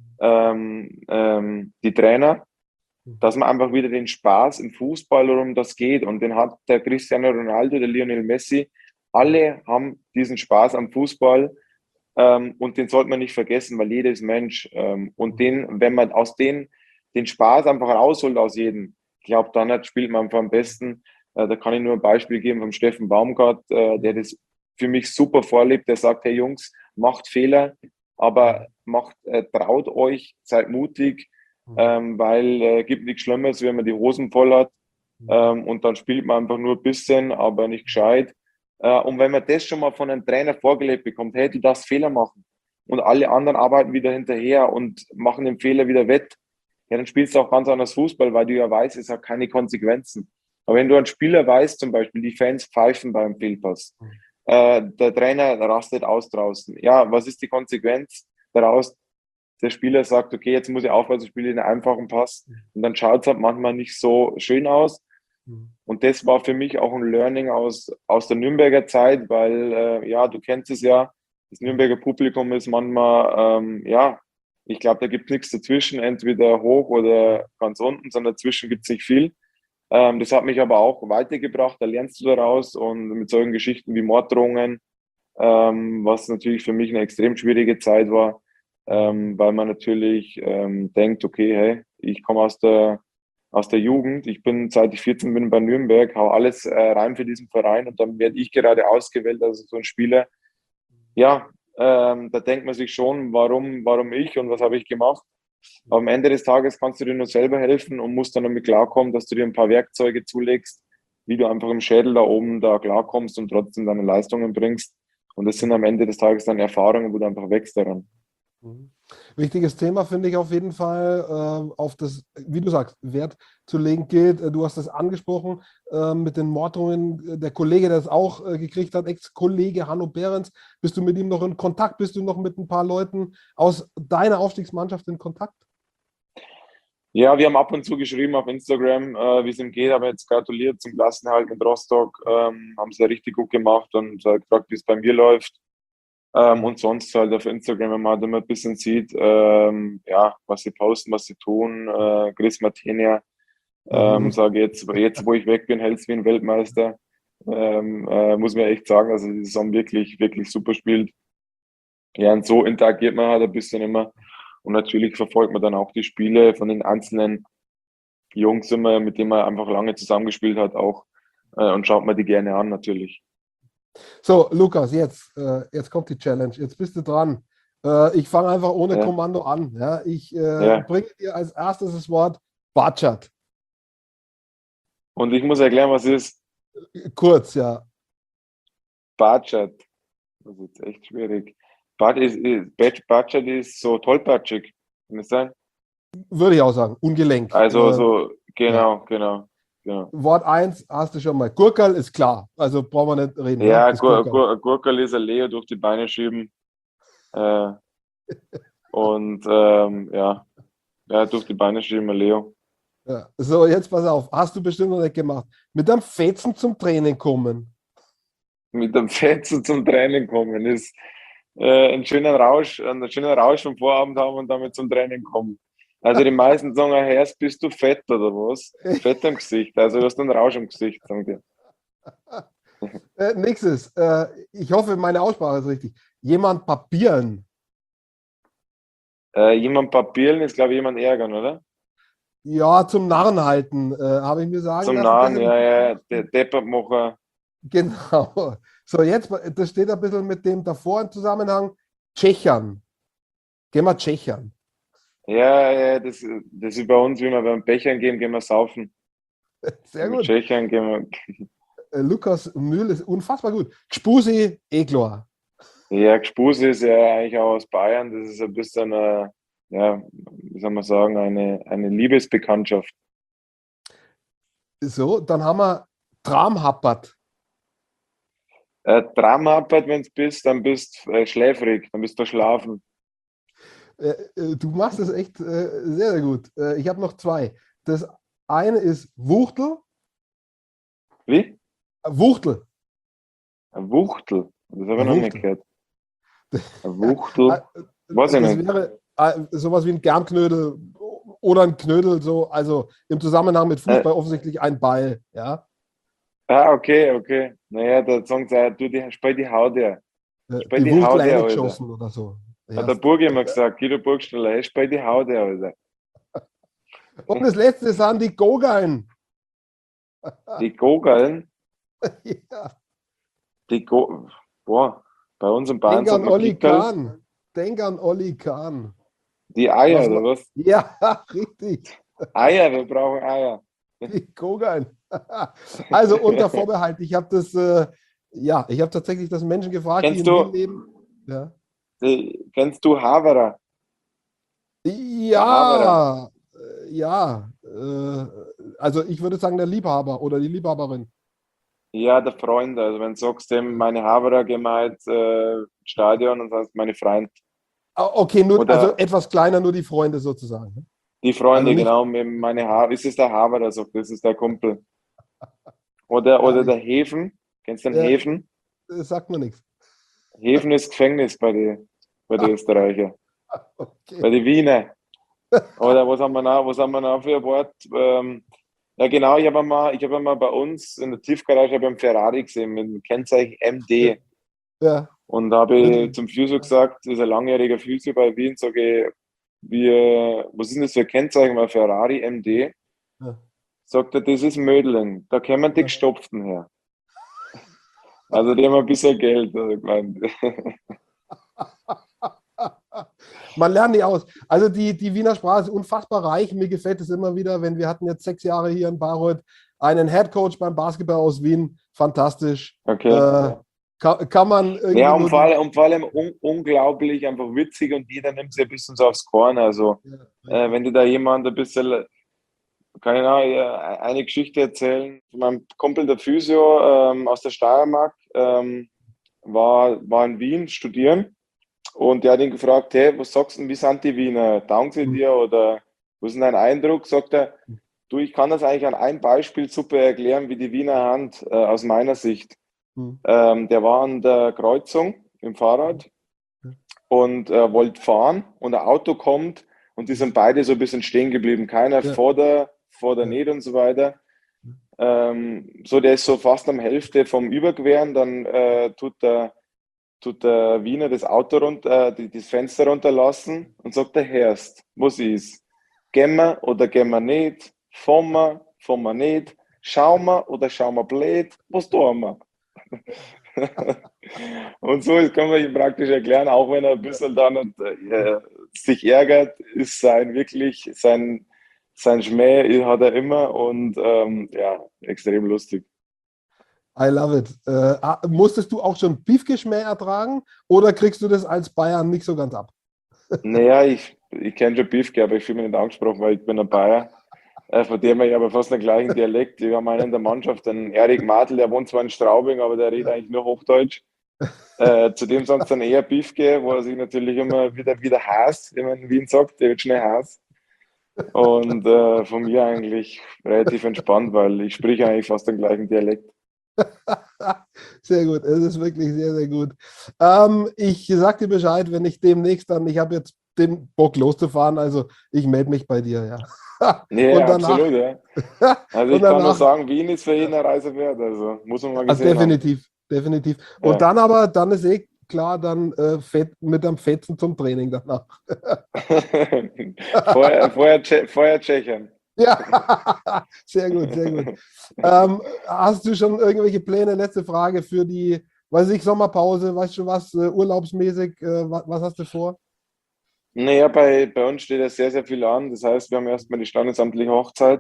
ähm, ähm, die Trainer, dass man einfach wieder den Spaß im Fußball, worum das geht. Und den hat der Cristiano Ronaldo, der Lionel Messi. Alle haben diesen Spaß am Fußball. Ähm, und den sollte man nicht vergessen, weil jeder ist Mensch. Ähm, und den, wenn man aus denen den Spaß einfach rausholt aus jedem, ich glaube, dann hat, spielt man einfach am besten. Äh, da kann ich nur ein Beispiel geben vom Steffen Baumgart, äh, der das für mich super vorlebt. Der sagt, hey Jungs, macht Fehler, aber macht, äh, traut euch, seid mutig, ähm, weil äh, gibt nichts Schlimmes, wenn man die Hosen voll hat. Ähm, und dann spielt man einfach nur ein bisschen, aber nicht gescheit. Äh, und wenn man das schon mal von einem Trainer vorgelebt bekommt, hey, du darfst Fehler machen und alle anderen arbeiten wieder hinterher und machen den Fehler wieder wett, ja, dann spielst du auch ganz anders Fußball, weil du ja weißt, es hat keine Konsequenzen. Aber wenn du als Spieler weißt, zum Beispiel, die Fans pfeifen beim Fehlpass, äh, der Trainer rastet aus draußen. Ja, was ist die Konsequenz daraus? Der Spieler sagt, okay, jetzt muss ich aufpassen, ich spiele den einfachen Pass. Und dann schaut es halt manchmal nicht so schön aus. Und das war für mich auch ein Learning aus, aus der Nürnberger Zeit, weil, äh, ja, du kennst es ja, das Nürnberger Publikum ist manchmal, ähm, ja, ich glaube, da gibt es nichts dazwischen, entweder hoch oder ganz unten, sondern dazwischen gibt es nicht viel. Ähm, das hat mich aber auch weitergebracht, da lernst du daraus und mit solchen Geschichten wie Morddrohungen, ähm, was natürlich für mich eine extrem schwierige Zeit war, ähm, weil man natürlich ähm, denkt, okay, hey, ich komme aus der aus der Jugend. Ich bin, seit ich vierzehn bin, bei Nürnberg, hau alles äh, rein für diesen Verein und dann werde ich gerade ausgewählt, also so ein Spieler. Ja, ähm, da denkt man sich schon, warum, warum ich und was habe ich gemacht. Aber am Ende des Tages kannst du dir nur selber helfen und musst dann damit klarkommen, dass du dir ein paar Werkzeuge zulegst, wie du einfach im Schädel da oben da klarkommst und trotzdem deine Leistungen bringst. Und das sind am Ende des Tages dann Erfahrungen, wo du einfach wächst daran. Mhm. Wichtiges Thema finde ich auf jeden Fall, äh, auf das, wie du sagst, Wert zu legen gilt. Äh, Du hast das angesprochen äh, mit den Morddrohungen. Der Kollege, der es auch äh, gekriegt hat, Ex-Kollege Hanno Behrens, bist du mit ihm noch in Kontakt? Bist du noch mit ein paar Leuten aus deiner Aufstiegsmannschaft in Kontakt? Ja, wir haben ab und zu geschrieben auf Instagram, äh, wie es ihm geht, aber jetzt gratuliert zum Klassenerhalt mit Rostock, ähm, haben sie ja richtig gut gemacht und äh, gefragt, wie es bei mir läuft. Ähm, und sonst halt auf Instagram, wenn man halt immer ein bisschen sieht, ähm, ja, was sie posten, was sie tun. Äh, Chris Martinia, ähm, Mhm. sage jetzt, jetzt, wo ich weg bin, hältst wie ein Weltmeister. Ähm, äh, muss man echt sagen, also die Saison wirklich, wirklich super spielt. Ja, und so interagiert man halt ein bisschen immer. Und natürlich verfolgt man dann auch die Spiele von den einzelnen Jungs immer, mit denen man einfach lange zusammengespielt hat, auch. Äh, und schaut man die gerne an, natürlich. So, Lukas, jetzt, äh, jetzt kommt die Challenge. Jetzt bist du dran. Äh, ich fange einfach ohne Ja, Kommando an. Ja? Ich äh, ja. bringe dir als erstes das Wort Batschat. Und ich muss erklären, was ist Kurz, ja. Barchat. Das ist jetzt echt schwierig. Bad ist, ist, Batch- Barchat ist so tollpatschig. Kann das sein? Würde ich auch sagen. Ungelenk. Also Äh, so, ja. genau, genau, genau. Wort eins hast du schon mal. Gurkerl ist klar. Also brauchen wir nicht reden. Ne? Ja, Das Gur, Gurkerl. Gur, Gurkerl ist ein Leo durch die Beine schieben. Äh, und ähm, ja, ja, durch die Beine schieben, ein Leo. Ja. So, jetzt pass auf. Hast du bestimmt noch nicht gemacht. Mit einem Fetzen zum Training kommen. Mit dem Fetzen zum Training kommen ist äh, ein schöner Rausch, ein schöner Rausch vom Vorabend haben und damit zum Training kommen. Also die meisten sagen, Herr, bist du fett oder was? Fett im Gesicht, also du hast einen Rausch im Gesicht, sagen die. Äh, nächstes. Äh, ich hoffe, meine Aussprache ist richtig. Jemand papieren. Äh, jemand papieren ist, glaube ich, jemand ärgern, oder? Ja, zum Narren halten, äh, habe ich mir sagen Zum lassen. Nahen, ja, Deswegen, ja, der Deppertmacher. genau. So, jetzt, das steht ein bisschen mit dem davor im Zusammenhang. Tschechern. Gehen wir Tschechern. Ja, ja, das, das ist bei uns, wie wir beim Bechern gehen, gehen wir saufen. Sehr Mit gut. Tschechern gehen wir. Äh, Lukas Mühl ist unfassbar gut. Gspusi, Eglor. Ja, Gspuse ist ja eigentlich auch aus Bayern. Das ist ein bisschen eine, ja, wie soll man sagen, eine, eine Liebesbekanntschaft. So, dann haben wir Tramhappert. Äh, Traumhappert, wenn du bist, dann bist du äh, schläfrig, dann bist du verschlafen. Äh, äh, du machst es echt äh, sehr, sehr gut. Äh, ich habe noch zwei. Das eine ist Wuchtel. Wie? Äh, Wuchtel. Ein Wuchtel. Das habe ich Ein noch nicht Wuchtel. gehört. Ein Äh, Wuchtel. Weiß ich Das nicht. wäre äh, sowas wie ein Germknödel oder ein Knödel, so, also im Zusammenhang mit Äh, Fußball offensichtlich ein Ball. Ja? ah, okay, okay. Naja, da sagen sie, auch, du, die, spiel die Haut her. Äh, Spiel Die die Wuchtel Haut her, Alter. eingeschossen oder so. Hat der Erst. Burg immer gesagt, Guido Burgstaller, hey, spiel die Haut her, Alter. Und das letzte sind die Gogeln. Die Gogeln, Ja. die Go Boah, bei uns in Bayern Denk sagt an man Olli Pickel. Kahn. Denk an Olli Kahn. Die Eier, Was oder ma- was? Ja, richtig. Eier, wir brauchen Eier. Die Kogeln. Also unter Vorbehalt, ich habe das, äh, ja, ich habe tatsächlich das Menschen gefragt, die Kennst in Wien du, leben. Ja, die, kennst du Haverer? Der Haverer. ja, äh, ja. Äh, also ich würde sagen, der Liebhaber oder die Liebhaberin. Ja, der Freund. Also wenn du sagst, dem meine Haverer, gehen wir halt äh, ins Stadion und sagst meine Freund. Ah, okay, nur, also Oder etwas kleiner, nur die Freunde sozusagen. Ne? die Also Freunde, nicht, genau, mit meine Haverer. Ist es der Haverer, sagt, das ist der Kumpel. Oder, oder herrlich. der Häfen. Kennst du den Ja, Häfen? das sagt mir nichts. Häfen ist Gefängnis bei den bei die Österreicher. Okay. Bei den Wiener. Oder was haben wir noch, was haben wir noch für ein Wort? Ähm, ja genau, ich habe mal, ich habe mal bei uns in der Tiefgarage habe ich einen Ferrari gesehen mit dem Kennzeichen M D. Ja, Und da habe ich zum Physio gesagt, das ist ein langjähriger Physio bei Wien, sage ich, wir, was ist denn das für ein Kennzeichen bei Ferrari M D? ja, Sagt er, das ist Mödling, da kommen die ja. Gestopften her. Also die haben ein bisschen Geld. Also gemeint. Man lernt nicht aus. Also die, die Wiener Sprache ist unfassbar reich. Mir gefällt es immer wieder, wenn wir hatten jetzt sechs Jahre hier in Bayreuth einen Headcoach beim Basketball aus Wien. Fantastisch. Okay. Äh, kann, kann man irgendwie Ja, und nur vor die. allem, und vor allem un unglaublich, einfach witzig und jeder nimmt sich ein bisschen so aufs Korn. Also, Ja, äh, richtig. wenn dir da jemand ein bisschen, kann ich noch äh, eine Geschichte erzählen. Von meinem Kumpel, der Physio ähm, aus der Steiermark, ähm, war, war in Wien studieren und der hat ihn gefragt: Hey, was sagst du denn, wie sind die Wiener? Taugen sie Hm, dir oder was ist denn dein Eindruck? Sagt er, du, ich kann das eigentlich an einem Beispiel super erklären, wie die Wiener Hand äh, aus meiner Sicht. hm, Ähm, der war an der Kreuzung im Fahrrad hm, und äh, wollte fahren und ein Auto kommt und die sind beide so ein bisschen stehen geblieben. Keiner ja, vor der, vor der ja, nicht und so weiter. Ähm, so, der ist so fast am Hälfte vom Überqueren, dann äh, tut der, tut der Wiener das Auto runter, äh, die, das Fenster runterlassen und sagt, der Herrst, was ist? Gehen wir oder gehen wir nicht? Fahren wir, fahren wir nicht? Schauen wir oder schauen wir blöd? Was tun wir? Und so kann man ihm praktisch erklären, auch wenn er ein bisschen dann äh, sich ärgert, ist sein wirklich, sein, sein Schmäh hat er immer und ähm, ja, extrem lustig. I love it. Äh, ah, musstest du auch schon Piefkeschmäh ertragen oder kriegst du das als Bayern nicht so ganz ab? Naja, ich, ich kenne schon Biefke, aber ich fühle mich nicht angesprochen, weil ich bin ein Bayer. Äh, von dem her, ich habe fast den gleichen Dialekt. Wir haben einen in der Mannschaft, den Erik Martel, der wohnt zwar in Straubing, aber der redet eigentlich nur Hochdeutsch. Äh, zudem sagen sie dann eher Biefke, wo er sich natürlich immer wieder, wieder Haas, wie man in Wien sagt, der wird schnell Haas. Und äh, von mir eigentlich relativ entspannt, weil ich spreche eigentlich fast den gleichen Dialekt. Sehr gut, es ist wirklich sehr, sehr gut. Ähm, ich sag dir Bescheid, wenn ich demnächst dann, ich habe jetzt den Bock loszufahren. Also ich melde mich bei dir, ja. Nee, Und danach, absolut, ja. Also und ich kann nur danach, sagen, Wien ist für jeden eine Reise wert. Also muss man mal ah, gesehen haben. definitiv, definitiv. Und Ja. dann aber, dann ist eh klar, dann äh, fett, mit einem Fetzen zum Training danach. vorher, vorher, Tsche- vorher Tschechien. Ja, sehr gut, sehr gut. Ähm, hast du schon irgendwelche Pläne? Letzte Frage für die, weiß ich, Sommerpause, weißt du was, äh, urlaubsmäßig, äh, was, was hast du vor? Naja, bei, bei uns steht ja sehr, sehr viel an. Das heißt, wir haben erstmal die standesamtliche Hochzeit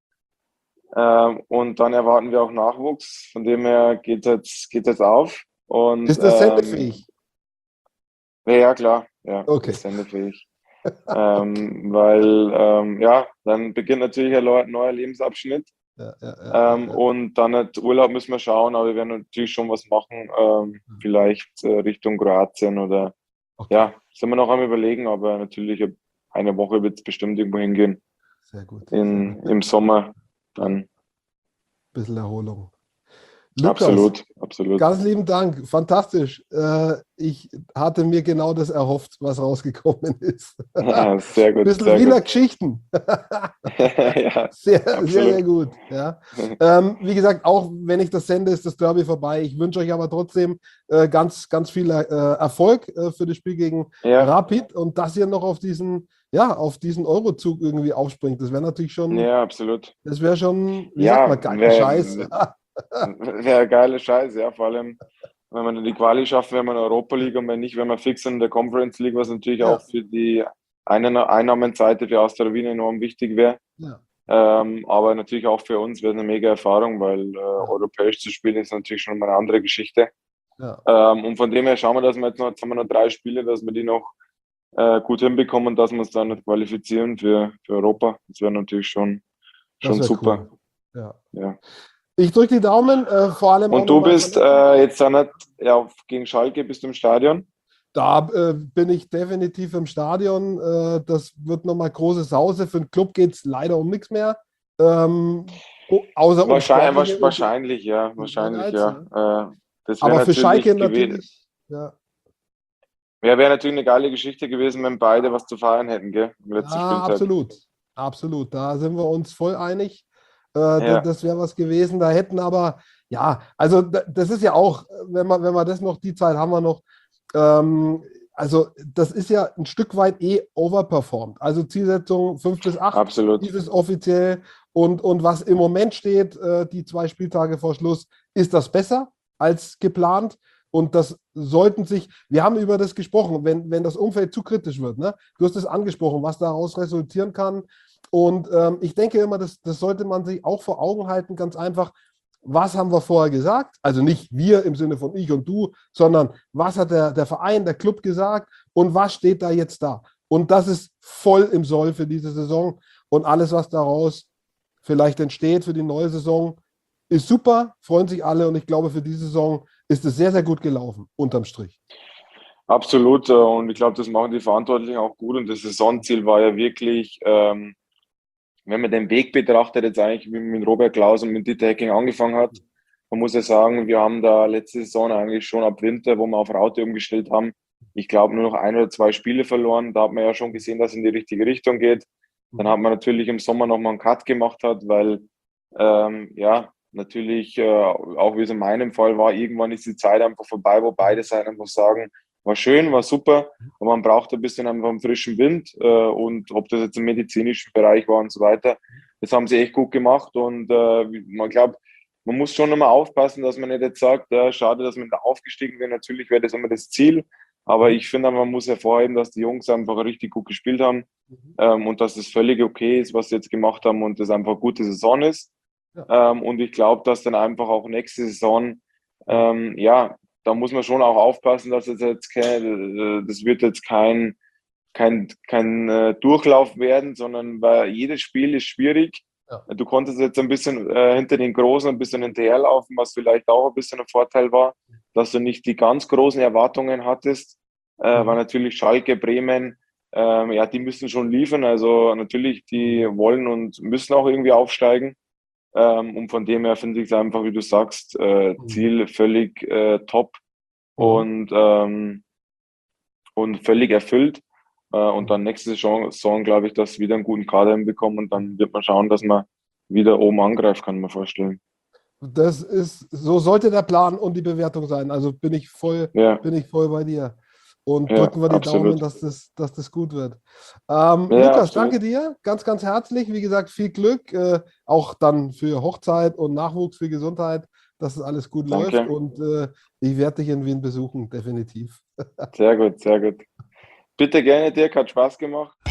ähm, und dann erwarten wir auch Nachwuchs. Von dem her geht jetzt, geht jetzt auf. Und Ist das ähm, sendefähig? ja, ja, klar, ja, Okay. ist sendefähig. Ähm, weil, ähm, ja, dann beginnt natürlich ein neu- neuer Lebensabschnitt. Ja, ja, ja, ja, Ähm, ja. und dann halt Urlaub müssen wir schauen, aber wir werden natürlich schon was machen, ähm, vielleicht äh, Richtung Kroatien oder Okay, ja, sind wir noch am Überlegen, aber natürlich eine Woche wird es bestimmt irgendwo hingehen sehr gut, sehr gut. in, im Sommer. Ja, Dann bisschen Erholung. Lukas, absolut, absolut. ganz lieben Dank, fantastisch. Äh, ich hatte mir genau das erhofft, was rausgekommen ist. Ja, sehr gut, Bisschen sehr Wiener gut. Geschichten. Ja, Sehr, sehr, sehr absolut. gut. Ja. Ähm, wie gesagt, auch wenn ich das sende, ist das Derby vorbei. Ich wünsche euch aber trotzdem äh, ganz, ganz viel äh, Erfolg äh, für das Spiel gegen Ja, Rapid und dass ihr noch auf diesen, ja, auf diesen Eurozug irgendwie aufspringt. Das wäre natürlich schon, ja, absolut. das wäre schon, wie sagt Ja, man, geiler wäre Scheiß. wär geile Scheiße, ja, vor allem, wenn man die Quali schafft, wenn man Europa League und wenn nicht, wenn man fix in der Conference League, was natürlich auch Ja, für die Einnahme- Einnahmenseite für Austria Wien enorm wichtig wäre. ja, Ähm, aber natürlich auch für uns wäre es eine mega Erfahrung, weil äh, ja, europäisch zu spielen ist natürlich schon mal eine andere Geschichte. ja. Ähm, und von dem her schauen wir, dass wir jetzt noch, jetzt haben wir noch drei Spiele, dass wir die noch äh, gut hinbekommen und dass wir uns dann nicht qualifizieren für, für Europa. Das wäre natürlich schon, Das schon wäre super. cool. Ja. Ja. Ich drücke die Daumen, äh, vor allem auch Und du nochmal von bist Herzen. äh, jetzt dann nicht ja, auf- gegen Schalke, bist du im Stadion? Da äh, bin ich definitiv im Stadion. Äh, das wird nochmal große Sause. Für den Club geht es leider um nichts mehr. Ähm, o- außer um sportliche Wahrscheinlich, und wahrscheinlich, ja, den wahrscheinlich, Ehrgeiz. ja. Ja. Äh, das wäre Aber für natürlich Schalke gewesen, natürlich, ja, ja, wäre natürlich eine geile Geschichte gewesen, wenn beide was zu feiern hätten, gell, am letzten ja, Spieltag. absolut. Absolut. Da sind wir uns voll einig. Äh, da- Ja, das wäre was gewesen. Da hätten aber, ja, also da- das ist ja auch, wenn man, wenn man das noch, die Zeit haben wir noch, ähm, also das ist ja ein Stück weit eh overperformed. Also Zielsetzung fünf bis acht absolut. hieß es offiziell. Und, und was im Moment steht, äh, die zwei Spieltage vor Schluss, ist das besser als geplant. Und das sollten sich, wir haben über das gesprochen, wenn, wenn das Umfeld zu kritisch wird, ne? Du hast es angesprochen, was daraus resultieren kann. Und ähm, ich denke immer, das, das sollte man sich auch vor Augen halten, ganz einfach, was haben wir vorher gesagt? Also nicht wir im Sinne von ich und du, sondern was hat der, der Verein, der Club gesagt und was steht da jetzt da? Und das ist voll im Soll für diese Saison und alles, was daraus vielleicht entsteht für die neue Saison, ist super, freuen sich alle und ich glaube, für diese Saison ist es sehr, sehr gut gelaufen, unterm Strich. Absolut. äh, Und ich glaube, das machen die Verantwortlichen auch gut. Und das Saisonziel war ja wirklich, ähm, wenn man den Weg betrachtet, jetzt eigentlich wie mit Robert Klaus und mit Dieter Hecking angefangen hat, man muss ja sagen, wir haben da letzte Saison eigentlich schon ab Winter, wo wir auf Raute umgestellt haben, ich glaube, nur noch ein oder zwei Spiele verloren. Da hat man ja schon gesehen, dass es in die richtige Richtung geht. Dann Mhm. hat man natürlich im Sommer nochmal einen Cut gemacht hat, weil ähm, ja, natürlich, äh, auch wie es in meinem Fall war, irgendwann ist die Zeit einfach vorbei, wo beide Seiten einfach sagen, war schön, war super, aber man braucht ein bisschen einfach einen frischen Wind äh, und ob das jetzt im medizinischen Bereich war und so weiter, das haben sie echt gut gemacht und äh, man glaubt, man muss schon immer aufpassen, dass man nicht jetzt sagt, äh, schade, dass man da aufgestiegen wäre, natürlich wäre das immer das Ziel, aber Mhm. ich finde, man muss hervorheben, dass die Jungs einfach richtig gut gespielt haben Mhm. ähm, und dass es völlig okay ist, was sie jetzt gemacht haben und das einfach eine gute Saison ist. Ja. Ähm, und ich glaube, dass dann einfach auch nächste Saison, Mhm. ähm, ja, da muss man schon auch aufpassen, dass es jetzt kein, äh, das wird jetzt kein, kein, kein äh, Durchlauf werden, sondern weil jedes Spiel ist schwierig. Ja. Du konntest jetzt ein bisschen äh, hinter den Großen ein bisschen hinterherlaufen, was vielleicht auch ein bisschen ein Vorteil war, dass du nicht die ganz großen Erwartungen hattest, äh, weil Mhm. natürlich Schalke, Bremen, ähm, ja, die müssen schon liefern. Also natürlich, die Mhm. wollen und müssen auch irgendwie aufsteigen. Ähm, und von dem her finde ich es einfach, wie du sagst, äh, Mhm. Ziel völlig äh, top Mhm. und, ähm, und völlig erfüllt. Äh, und dann nächste Saison, Saison glaube ich, dass wir wieder einen guten Kader hinbekommen und dann wird man schauen, dass man wieder oben angreift, kann man vorstellen. Das ist, so sollte der Plan und die Bewertung sein. Also bin ich voll, Ja, bin ich voll bei dir. Und ja, drücken wir die Daumen, absolut. dass das, dass das gut wird. Ähm, Ja, Lukas, danke absolut. dir. Ganz, ganz herzlich. Wie gesagt, viel Glück. Äh, auch dann für Hochzeit und Nachwuchs, für Gesundheit, dass es alles gut läuft. Danke. Und äh, ich werde dich in Wien besuchen, definitiv. Sehr gut, sehr gut. Bitte gerne, Dirk, hat Spaß gemacht.